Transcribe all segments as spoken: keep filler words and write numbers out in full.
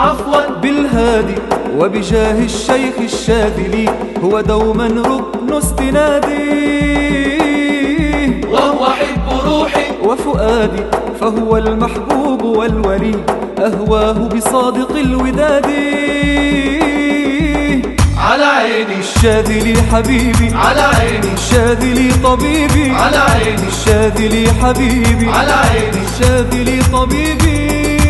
عفوا بالهادي وبجاه الشيخ الشاذلي هو دوما ركن استنادي، وهو حب روحي وفؤادي فهو المحبوب والولي أهواه بصادق الوداد. على عيني الشاذلي حبيبي، على عيني الشاذلي طبيبي، على عيني الشاذلي حبيبي، على عيني الشاذلي طبيبي.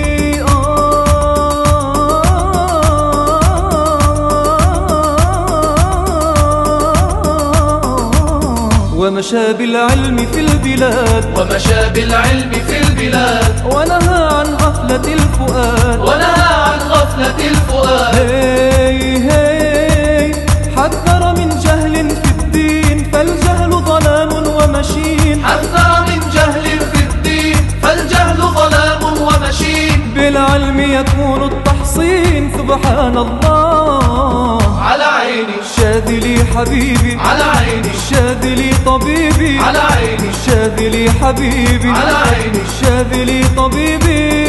ومشى بالعلم في البلاد، ومشى بالعلم في البلاد، ونهى عن غفلة الفؤاد، ونهى عن غفلة الفؤاد. هي هي حذر من جهل في الدين فالجهل ضلال ومشين، حذر من جهل في الدين فالجهل ظلام ومشين. بالعلم يكون التحصين سبحان الله. على عيني الشاذلي حبيبي، على عيني الشاذلي طبيبي، على عيني الشاذلي حبيبي، على عيني الشاذلي طبيبي.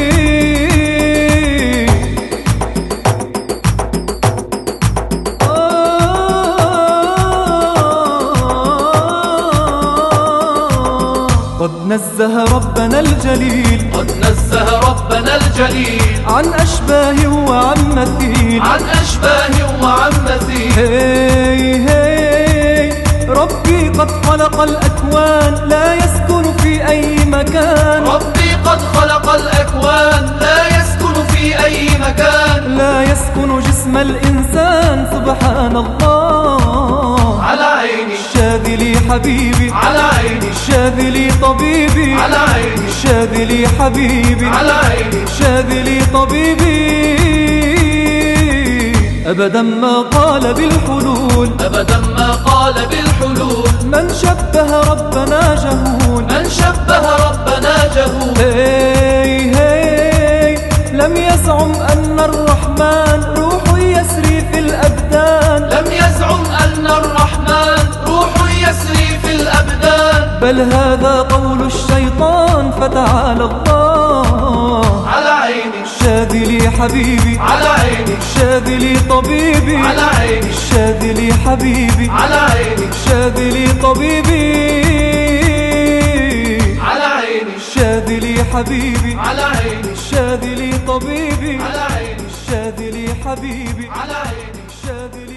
قد نزه ربنا الجليل، قد نزه ربنا الجليل عن أشباه وعن مثيل، عن أشباه وعن مثيل. هي هي ربي قد خلق الأكوان لا يسكن في أي مكان، ربي قد خلق الأكوان لا يسكن في أي مكان، لا يسكن جسم الإنسان سبحان الله. على عيني الشاذلي حبيبي، على عيني الشاذلي طبيبي، على عيني الشاذلي حبيبي، على عيني الشاذلي طبيبي. أبدا ما قال بالحلول، أبدا ما قال بالحلول، من شبه ربنا جهول، من شبه ربنا جهول. هي هي لم يزعم أن الرحمن روح يسري في الأبدان، لم يزعم أن الرحمن روح يسري في الأبدان، بل هذا قول الشيطان فتعالى الله. على عيني الشاذلي حبيبي، على عيني الشاذلي طبيبي، على عيني الشاذلي حبيبي، على عيني الشاذلي طبيبي، على عيني الشاذلي حبيبي، على عيني الشاذلي طبيبي، على عيني الشاذلي حبيبي، على عيني الشاذلي